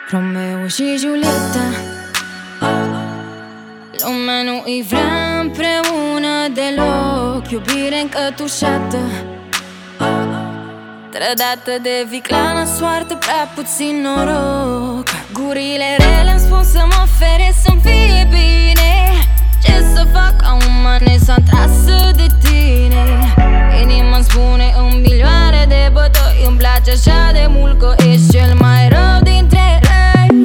Romeo și Julieta. Lumea nu-i vrea împreună deloc. Iubire încătușată, trădată de viclană, soartă, prea puțin noroc. Gurile rele îmi spun să mă fere, să-mi fie bine. Ce să fac, ca un manet s-a trasă de tine. Inima-mi spune în milioane de bătăi, îmi place așa de mult că ești cel mai rău dintre răi.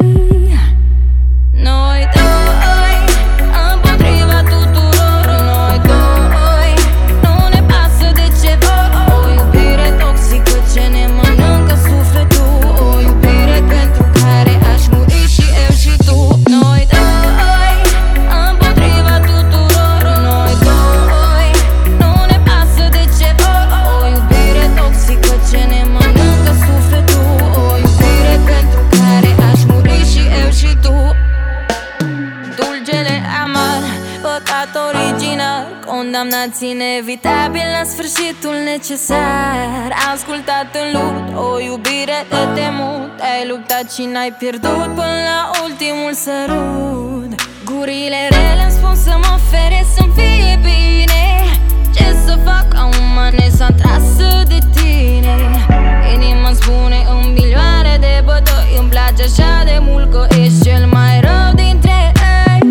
Noi doi, împotriva tuturor. Noi doi, nu ne pasă de ce vor. O iubire toxică ce ne mănâncă sufletul. O iubire pentru care aș muri și eu și tu. Noi doi, împotriva tuturor. Noi doi, nu ne pasă de ce vor. O iubire toxică ce ne mănâncă sufletul. O iubire pentru care aș muri și eu și tu. Dulcele amar, păcat original, condamnați inevitabil la sfârșitul necesar. Ascultat în lut, o iubire de temut. Ai luptat și n-ai pierdut până la ultimul sărut. Gurile rele îmi spun să mă fere, să-mi fie bine. Ce să fac, ca un manet s-a trasă de tine. Inima-mi spune în milioane de bătăi, îmi place așa de mult că ești cel mai rău dintre ei.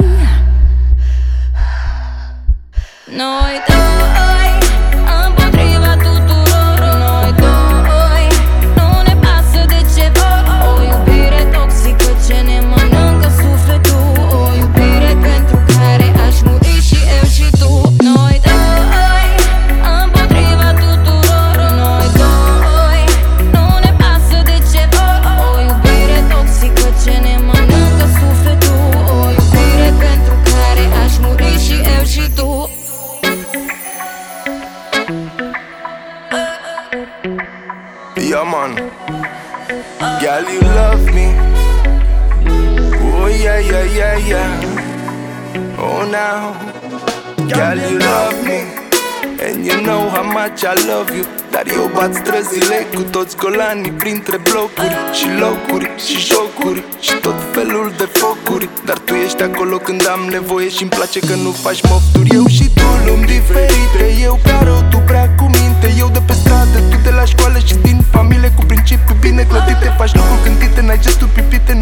Noi doi, împotriva tuturor. Noi doi, nu ne pasă de ce vor. O iubire toxică ce ne mănâncă sufletul. O iubire pentru care aș muri și eu și tu. Noi doi, împotriva tuturor. Noi doi, nu ne pasă de ce vor. O iubire toxică ce ne mănâncă sufletul. O iubire pentru care aș muri și eu și tu. Yeah, man. Girl, you love me. Oh, yeah, yeah, yeah, yeah. Oh, now. Girl, you love me. And you know how much I love you. Dar eu bat străzile cu toți golanii printre blocuri și locuri și jocuri și tot felul de focuri. Dar tu ești acolo când am nevoie și-mi place că nu faci mofturi. Eu și tu lumi diferite, eu care tu prea cu minte. Eu de pe stradă, tu de la școală și din familie cu principii bine clădite. Faci lucruri gândite, n-ai gesturi pipite,